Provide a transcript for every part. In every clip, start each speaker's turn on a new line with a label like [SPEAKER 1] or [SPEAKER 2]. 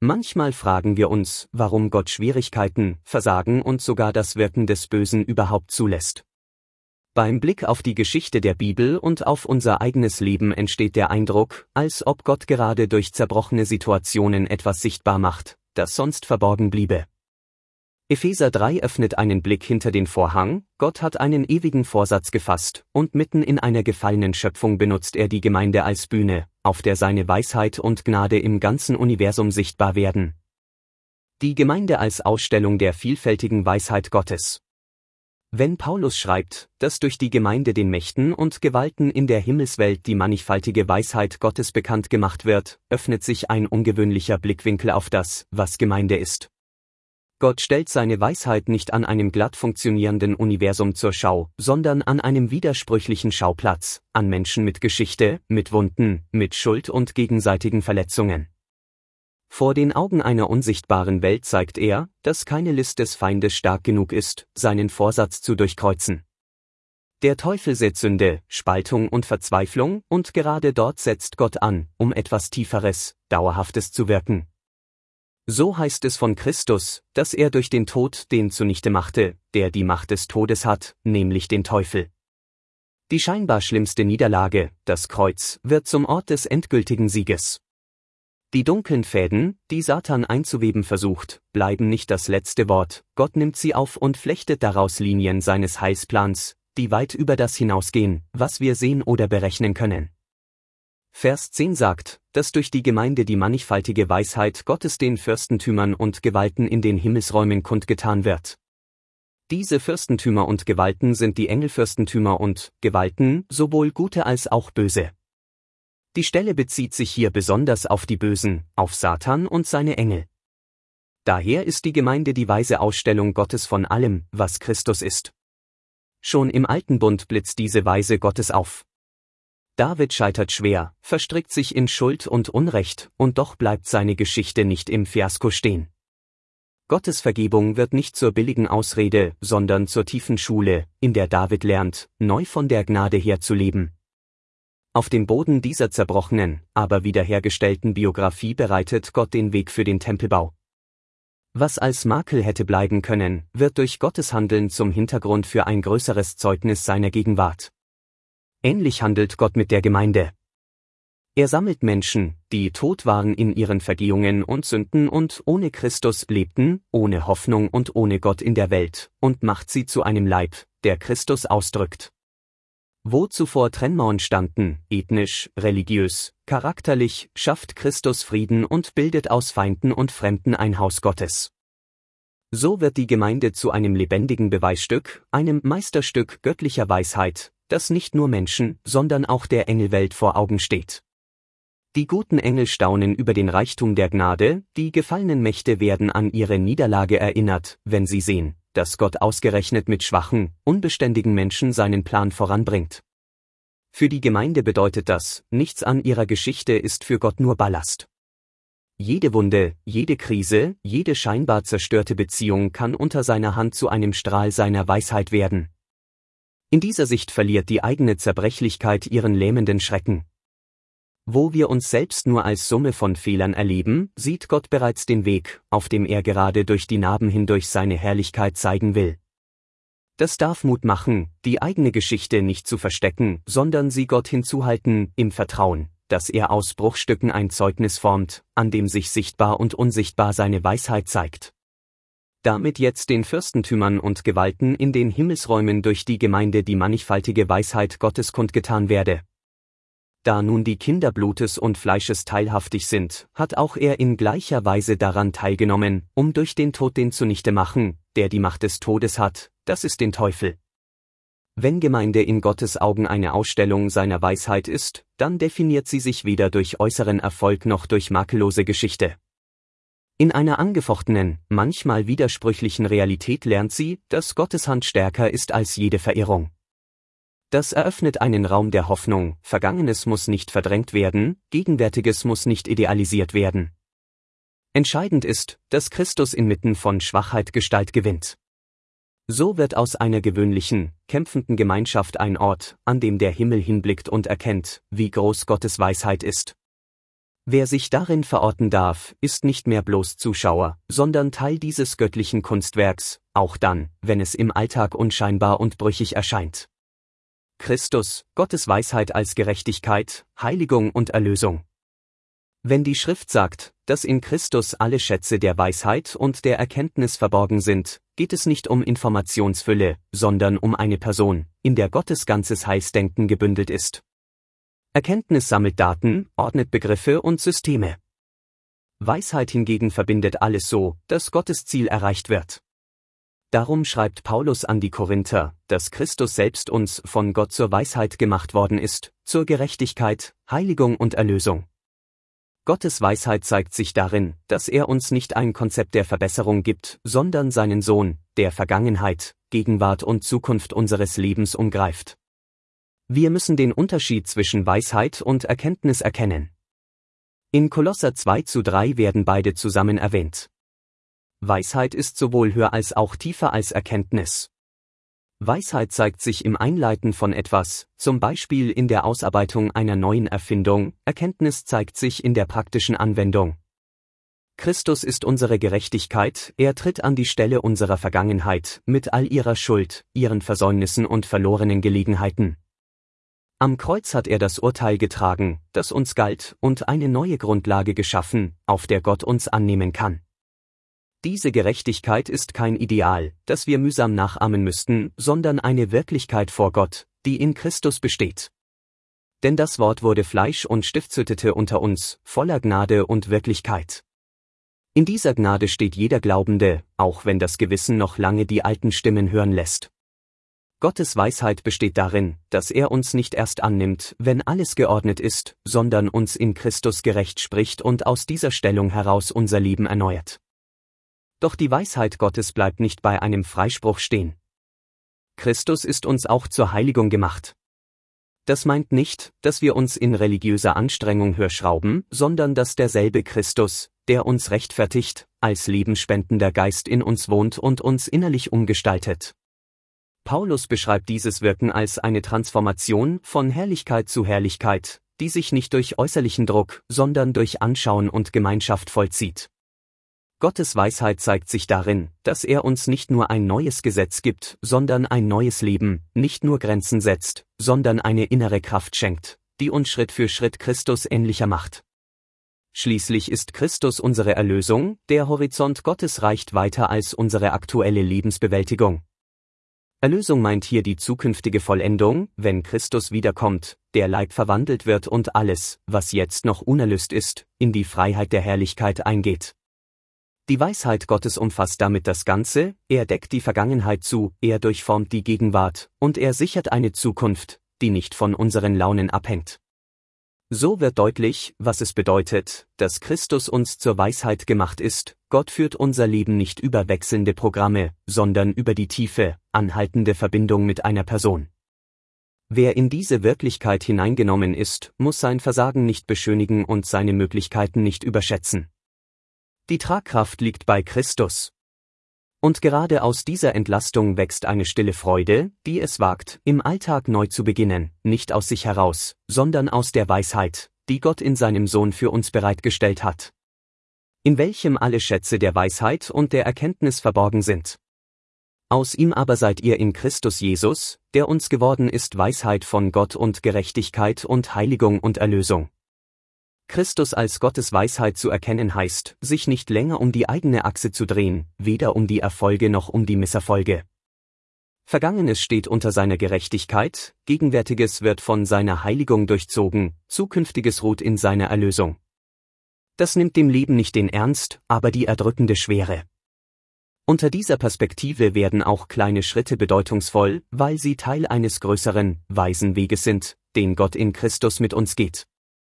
[SPEAKER 1] Manchmal fragen wir uns, warum Gott Schwierigkeiten, Versagen und sogar das Wirken des Bösen überhaupt zulässt. Beim Blick auf die Geschichte der Bibel und auf unser eigenes Leben entsteht der Eindruck, als ob Gott gerade durch zerbrochene Situationen etwas sichtbar macht, das sonst verborgen bliebe. Epheser 3 öffnet einen Blick hinter den Vorhang. Gott hat einen ewigen Vorsatz gefasst, und mitten in einer gefallenen Schöpfung benutzt er die Gemeinde als Bühne, auf der seine Weisheit und Gnade im ganzen Universum sichtbar werden. Die Gemeinde als Ausstellung der vielfältigen Weisheit Gottes. Wenn Paulus schreibt, dass durch die Gemeinde den Mächten und Gewalten in der Himmelswelt die mannigfaltige Weisheit Gottes bekannt gemacht wird, öffnet sich ein ungewöhnlicher Blickwinkel auf das, was Gemeinde ist. Gott stellt seine Weisheit nicht an einem glatt funktionierenden Universum zur Schau, sondern an einem widersprüchlichen Schauplatz, an Menschen mit Geschichte, mit Wunden, mit Schuld und gegenseitigen Verletzungen. Vor den Augen einer unsichtbaren Welt zeigt er, dass keine List des Feindes stark genug ist, seinen Vorsatz zu durchkreuzen. Der Teufel sät Sünde, Spaltung und Verzweiflung, und gerade dort setzt Gott an, um etwas Tieferes, Dauerhaftes zu wirken. So heißt es von Christus, dass er durch den Tod den zunichte machte, der die Macht des Todes hat, nämlich den Teufel. Die scheinbar schlimmste Niederlage, das Kreuz, wird zum Ort des endgültigen Sieges. Die dunklen Fäden, die Satan einzuweben versucht, bleiben nicht das letzte Wort. Gott nimmt sie auf und flechtet daraus Linien seines Heilsplans, die weit über das hinausgehen, was wir sehen oder berechnen können. Vers 10 sagt, dass durch die Gemeinde die mannigfaltige Weisheit Gottes den Fürstentümern und Gewalten in den Himmelsräumen kundgetan wird. Diese Fürstentümer und Gewalten sind die Engelfürstentümer und Gewalten, sowohl gute als auch böse. Die Stelle bezieht sich hier besonders auf die Bösen, auf Satan und seine Engel. Daher ist die Gemeinde die weise Ausstellung Gottes von allem, was Christus ist. Schon im Alten Bund blitzt diese Weise Gottes auf. David scheitert schwer, verstrickt sich in Schuld und Unrecht, und doch bleibt seine Geschichte nicht im Fiasko stehen. Gottes Vergebung wird nicht zur billigen Ausrede, sondern zur tiefen Schule, in der David lernt, neu von der Gnade her zu leben. Auf dem Boden dieser zerbrochenen, aber wiederhergestellten Biografie bereitet Gott den Weg für den Tempelbau. Was als Makel hätte bleiben können, wird durch Gottes Handeln zum Hintergrund für ein größeres Zeugnis seiner Gegenwart. Ähnlich handelt Gott mit der Gemeinde. Er sammelt Menschen, die tot waren in ihren Vergehungen und Sünden und ohne Christus lebten, ohne Hoffnung und ohne Gott in der Welt, und macht sie zu einem Leib, der Christus ausdrückt. Wo zuvor Trennmauern standen, ethnisch, religiös, charakterlich, schafft Christus Frieden und bildet aus Feinden und Fremden ein Haus Gottes. So wird die Gemeinde zu einem lebendigen Beweisstück, einem Meisterstück göttlicher Weisheit, das nicht nur Menschen, sondern auch der Engelwelt vor Augen steht. Die guten Engel staunen über den Reichtum der Gnade, die gefallenen Mächte werden an ihre Niederlage erinnert, wenn sie sehen, dass Gott ausgerechnet mit schwachen, unbeständigen Menschen seinen Plan voranbringt. Für die Gemeinde bedeutet das, nichts an ihrer Geschichte ist für Gott nur Ballast. Jede Wunde, jede Krise, jede scheinbar zerstörte Beziehung kann unter seiner Hand zu einem Strahl seiner Weisheit werden. In dieser Sicht verliert die eigene Zerbrechlichkeit ihren lähmenden Schrecken. Wo wir uns selbst nur als Summe von Fehlern erleben, sieht Gott bereits den Weg, auf dem er gerade durch die Narben hindurch seine Herrlichkeit zeigen will. Das darf Mut machen, die eigene Geschichte nicht zu verstecken, sondern sie Gott hinzuhalten, im Vertrauen, dass er aus Bruchstücken ein Zeugnis formt, an dem sich sichtbar und unsichtbar seine Weisheit zeigt. Damit jetzt den Fürstentümern und Gewalten in den Himmelsräumen durch die Gemeinde die mannigfaltige Weisheit Gottes kundgetan werde. Da nun die Kinder Blutes und Fleisches teilhaftig sind, hat auch er in gleicher Weise daran teilgenommen, um durch den Tod den zunichte machen, der die Macht des Todes hat, das ist den Teufel. Wenn Gemeinde in Gottes Augen eine Ausstellung seiner Weisheit ist, dann definiert sie sich weder durch äußeren Erfolg noch durch makellose Geschichte. In einer angefochtenen, manchmal widersprüchlichen Realität lernt sie, dass Gottes Hand stärker ist als jede Verirrung. Das eröffnet einen Raum der Hoffnung, Vergangenes muss nicht verdrängt werden, Gegenwärtiges muss nicht idealisiert werden. Entscheidend ist, dass Christus inmitten von Schwachheit Gestalt gewinnt. So wird aus einer gewöhnlichen, kämpfenden Gemeinschaft ein Ort, an dem der Himmel hinblickt und erkennt, wie groß Gottes Weisheit ist. Wer sich darin verorten darf, ist nicht mehr bloß Zuschauer, sondern Teil dieses göttlichen Kunstwerks, auch dann, wenn es im Alltag unscheinbar und brüchig erscheint. Christus, Gottes Weisheit als Gerechtigkeit, Heiligung und Erlösung. Wenn die Schrift sagt, dass in Christus alle Schätze der Weisheit und der Erkenntnis verborgen sind, geht es nicht um Informationsfülle, sondern um eine Person, in der Gottes ganzes Heilsdenken gebündelt ist. Erkenntnis sammelt Daten, ordnet Begriffe und Systeme. Weisheit hingegen verbindet alles so, dass Gottes Ziel erreicht wird. Darum schreibt Paulus an die Korinther, dass Christus selbst uns von Gott zur Weisheit gemacht worden ist, zur Gerechtigkeit, Heiligung und Erlösung. Gottes Weisheit zeigt sich darin, dass er uns nicht ein Konzept der Verbesserung gibt, sondern seinen Sohn, der Vergangenheit, Gegenwart und Zukunft unseres Lebens umgreift. Wir müssen den Unterschied zwischen Weisheit und Erkenntnis erkennen. In Kolosser 2:3 werden beide zusammen erwähnt. Weisheit ist sowohl höher als auch tiefer als Erkenntnis. Weisheit zeigt sich im Einleiten von etwas, zum Beispiel in der Ausarbeitung einer neuen Erfindung, Erkenntnis zeigt sich in der praktischen Anwendung. Christus ist unsere Gerechtigkeit, er tritt an die Stelle unserer Vergangenheit, mit all ihrer Schuld, ihren Versäumnissen und verlorenen Gelegenheiten. Am Kreuz hat er das Urteil getragen, das uns galt, und eine neue Grundlage geschaffen, auf der Gott uns annehmen kann. Diese Gerechtigkeit ist kein Ideal, das wir mühsam nachahmen müssten, sondern eine Wirklichkeit vor Gott, die in Christus besteht. Denn das Wort wurde Fleisch und stiftshüttete unter uns, voller Gnade und Wirklichkeit. In dieser Gnade steht jeder Glaubende, auch wenn das Gewissen noch lange die alten Stimmen hören lässt. Gottes Weisheit besteht darin, dass er uns nicht erst annimmt, wenn alles geordnet ist, sondern uns in Christus gerecht spricht und aus dieser Stellung heraus unser Leben erneuert. Doch die Weisheit Gottes bleibt nicht bei einem Freispruch stehen. Christus ist uns auch zur Heiligung gemacht. Das meint nicht, dass wir uns in religiöser Anstrengung höher schrauben, sondern dass derselbe Christus, der uns rechtfertigt, als lebenspendender Geist in uns wohnt und uns innerlich umgestaltet. Paulus beschreibt dieses Wirken als eine Transformation von Herrlichkeit zu Herrlichkeit, die sich nicht durch äußerlichen Druck, sondern durch Anschauen und Gemeinschaft vollzieht. Gottes Weisheit zeigt sich darin, dass er uns nicht nur ein neues Gesetz gibt, sondern ein neues Leben, nicht nur Grenzen setzt, sondern eine innere Kraft schenkt, die uns Schritt für Schritt Christus ähnlicher macht. Schließlich ist Christus unsere Erlösung, der Horizont Gottes reicht weiter als unsere aktuelle Lebensbewältigung. Erlösung meint hier die zukünftige Vollendung, wenn Christus wiederkommt, der Leib verwandelt wird und alles, was jetzt noch unerlöst ist, in die Freiheit der Herrlichkeit eingeht. Die Weisheit Gottes umfasst damit das Ganze, er deckt die Vergangenheit zu, er durchformt die Gegenwart, und er sichert eine Zukunft, die nicht von unseren Launen abhängt. So wird deutlich, was es bedeutet, dass Christus uns zur Weisheit gemacht ist. Gott führt unser Leben nicht über wechselnde Programme, sondern über die tiefe, anhaltende Verbindung mit einer Person. Wer in diese Wirklichkeit hineingenommen ist, muss sein Versagen nicht beschönigen und seine Möglichkeiten nicht überschätzen. Die Tragkraft liegt bei Christus. Und gerade aus dieser Entlastung wächst eine stille Freude, die es wagt, im Alltag neu zu beginnen, nicht aus sich heraus, sondern aus der Weisheit, die Gott in seinem Sohn für uns bereitgestellt hat. In welchem alle Schätze der Weisheit und der Erkenntnis verborgen sind. Aus ihm aber seid ihr in Christus Jesus, der uns geworden ist Weisheit von Gott und Gerechtigkeit und Heiligung und Erlösung. Christus als Gottes Weisheit zu erkennen heißt, sich nicht länger um die eigene Achse zu drehen, weder um die Erfolge noch um die Misserfolge. Vergangenes steht unter seiner Gerechtigkeit, Gegenwärtiges wird von seiner Heiligung durchzogen, Zukünftiges ruht in seiner Erlösung. Das nimmt dem Leben nicht den Ernst, aber die erdrückende Schwere. Unter dieser Perspektive werden auch kleine Schritte bedeutungsvoll, weil sie Teil eines größeren, weisen Weges sind, den Gott in Christus mit uns geht.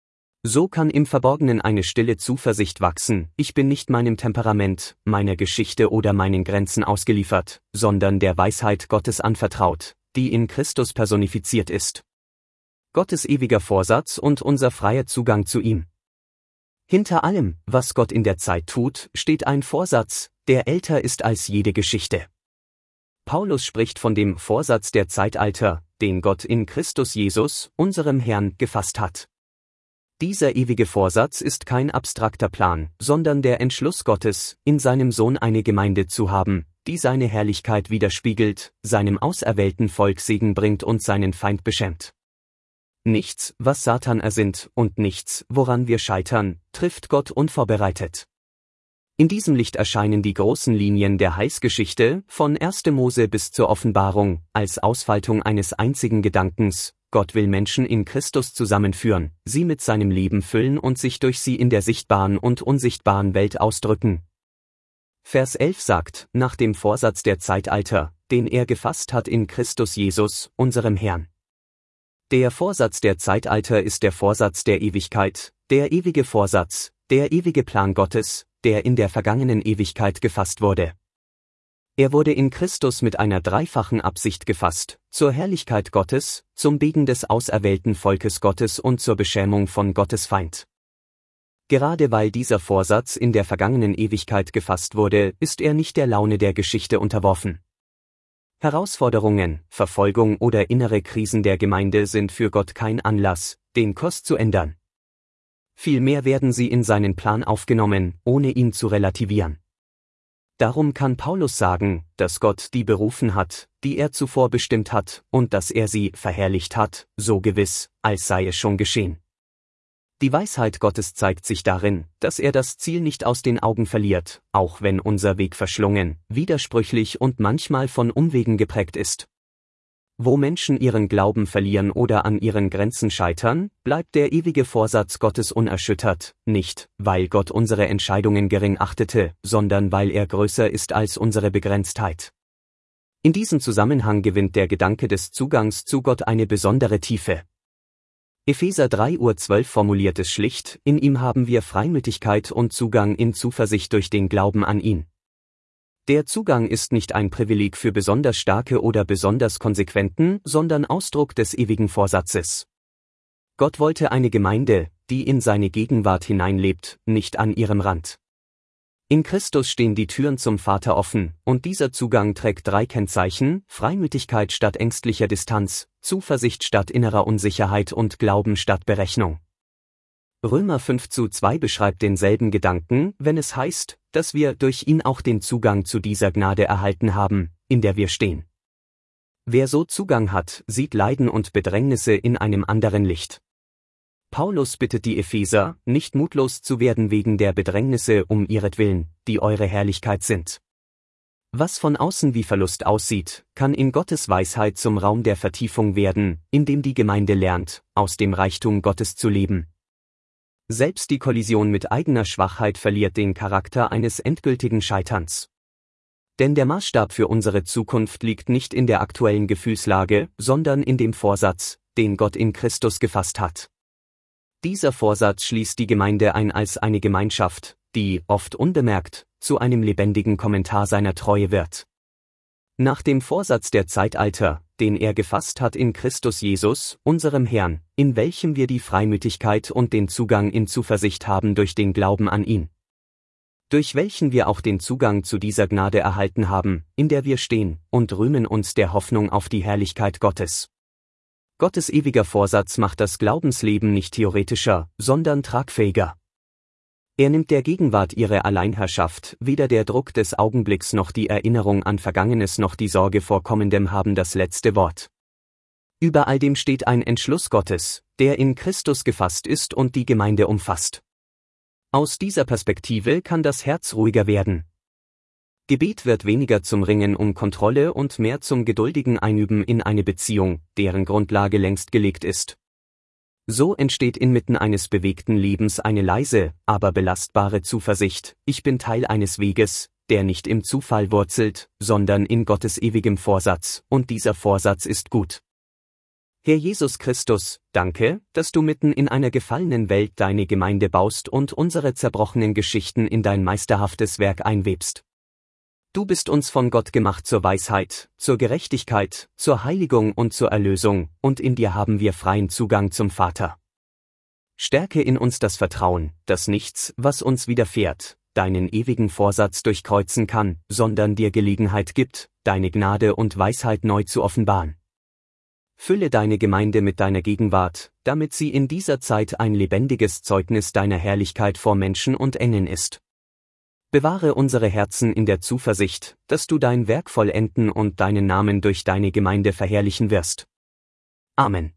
[SPEAKER 1] So kann im Verborgenen eine stille Zuversicht wachsen, ich bin nicht meinem Temperament, meiner Geschichte oder meinen Grenzen ausgeliefert, sondern der Weisheit Gottes anvertraut, die in Christus personifiziert ist. Gottes ewiger Vorsatz und unser freier Zugang zu ihm. Hinter allem, was Gott in der Zeit tut, steht ein Vorsatz, der älter ist als jede Geschichte. Paulus spricht von dem Vorsatz der Zeitalter, den Gott in Christus Jesus, unserem Herrn, gefasst hat. Dieser ewige Vorsatz ist kein abstrakter Plan, sondern der Entschluss Gottes, in seinem Sohn eine Gemeinde zu haben, die seine Herrlichkeit widerspiegelt, seinem auserwählten Volk Segen bringt und seinen Feind beschämt. Nichts, was Satan ersinnt, und nichts, woran wir scheitern, trifft Gott unvorbereitet. In diesem Licht erscheinen die großen Linien der Heilsgeschichte, von 1. Mose bis zur Offenbarung, als Ausfaltung eines einzigen Gedankens: Gott will Menschen in Christus zusammenführen, sie mit seinem Leben füllen und sich durch sie in der sichtbaren und unsichtbaren Welt ausdrücken. Vers 11 sagt, nach dem Vorsatz der Zeitalter, den er gefasst hat in Christus Jesus, unserem Herrn. Der Vorsatz der Zeitalter ist der Vorsatz der Ewigkeit, der ewige Vorsatz, der ewige Plan Gottes, der in der vergangenen Ewigkeit gefasst wurde. Er wurde in Christus mit einer dreifachen Absicht gefasst: zur Herrlichkeit Gottes, zum Segen des auserwählten Volkes Gottes und zur Beschämung von Gottes Feind. Gerade weil dieser Vorsatz in der vergangenen Ewigkeit gefasst wurde, ist er nicht der Laune der Geschichte unterworfen. Herausforderungen, Verfolgung oder innere Krisen der Gemeinde sind für Gott kein Anlass, den Kurs zu ändern. Vielmehr werden sie in seinen Plan aufgenommen, ohne ihn zu relativieren. Darum kann Paulus sagen, dass Gott die berufen hat, die er zuvor bestimmt hat, und dass er sie verherrlicht hat, so gewiss, als sei es schon geschehen. Die Weisheit Gottes zeigt sich darin, dass er das Ziel nicht aus den Augen verliert, auch wenn unser Weg verschlungen, widersprüchlich und manchmal von Umwegen geprägt ist. Wo Menschen ihren Glauben verlieren oder an ihren Grenzen scheitern, bleibt der ewige Vorsatz Gottes unerschüttert, nicht, weil Gott unsere Entscheidungen gering achtete, sondern weil er größer ist als unsere Begrenztheit. In diesem Zusammenhang gewinnt der Gedanke des Zugangs zu Gott eine besondere Tiefe. Epheser 3:12 formuliert es schlicht: In ihm haben wir Freimütigkeit und Zugang in Zuversicht durch den Glauben an ihn. Der Zugang ist nicht ein Privileg für besonders starke oder besonders konsequenten, sondern Ausdruck des ewigen Vorsatzes. Gott wollte eine Gemeinde, die in seine Gegenwart hineinlebt, nicht an ihrem Rand. In Christus stehen die Türen zum Vater offen, und dieser Zugang trägt 3 Kennzeichen: Freimütigkeit statt ängstlicher Distanz, Zuversicht statt innerer Unsicherheit und Glauben statt Berechnung. Römer 5:2 beschreibt denselben Gedanken, wenn es heißt, dass wir durch ihn auch den Zugang zu dieser Gnade erhalten haben, in der wir stehen. Wer so Zugang hat, sieht Leiden und Bedrängnisse in einem anderen Licht. Paulus bittet die Epheser, nicht mutlos zu werden wegen der Bedrängnisse um ihretwillen, die eure Herrlichkeit sind. Was von außen wie Verlust aussieht, kann in Gottes Weisheit zum Raum der Vertiefung werden, in dem die Gemeinde lernt, aus dem Reichtum Gottes zu leben. Selbst die Kollision mit eigener Schwachheit verliert den Charakter eines endgültigen Scheiterns. Denn der Maßstab für unsere Zukunft liegt nicht in der aktuellen Gefühlslage, sondern in dem Vorsatz, den Gott in Christus gefasst hat. Dieser Vorsatz schließt die Gemeinde ein als eine Gemeinschaft, die, oft unbemerkt, zu einem lebendigen Kommentar seiner Treue wird. Nach dem Vorsatz der Zeitalter, den er gefasst hat in Christus Jesus, unserem Herrn, in welchem wir die Freimütigkeit und den Zugang in Zuversicht haben durch den Glauben an ihn. Durch welchen wir auch den Zugang zu dieser Gnade erhalten haben, in der wir stehen, und rühmen uns der Hoffnung auf die Herrlichkeit Gottes. Gottes ewiger Vorsatz macht das Glaubensleben nicht theoretischer, sondern tragfähiger. Er nimmt der Gegenwart ihre Alleinherrschaft, weder der Druck des Augenblicks noch die Erinnerung an Vergangenes noch die Sorge vor Kommendem haben das letzte Wort. Über all dem steht ein Entschluss Gottes, der in Christus gefasst ist und die Gemeinde umfasst. Aus dieser Perspektive kann das Herz ruhiger werden. Gebet wird weniger zum Ringen um Kontrolle und mehr zum geduldigen Einüben in eine Beziehung, deren Grundlage längst gelegt ist. So entsteht inmitten eines bewegten Lebens eine leise, aber belastbare Zuversicht: Ich bin Teil eines Weges, der nicht im Zufall wurzelt, sondern in Gottes ewigem Vorsatz, und dieser Vorsatz ist gut. Herr Jesus Christus, danke, dass du mitten in einer gefallenen Welt deine Gemeinde baust und unsere zerbrochenen Geschichten in dein meisterhaftes Werk einwebst. Du bist uns von Gott gemacht zur Weisheit, zur Gerechtigkeit, zur Heiligung und zur Erlösung, und in dir haben wir freien Zugang zum Vater. Stärke in uns das Vertrauen, dass nichts, was uns widerfährt, deinen ewigen Vorsatz durchkreuzen kann, sondern dir Gelegenheit gibt, deine Gnade und Weisheit neu zu offenbaren. Fülle deine Gemeinde mit deiner Gegenwart, damit sie in dieser Zeit ein lebendiges Zeugnis deiner Herrlichkeit vor Menschen und Engeln ist. Bewahre unsere Herzen in der Zuversicht, dass du dein Werk vollenden und deinen Namen durch deine Gemeinde verherrlichen wirst. Amen.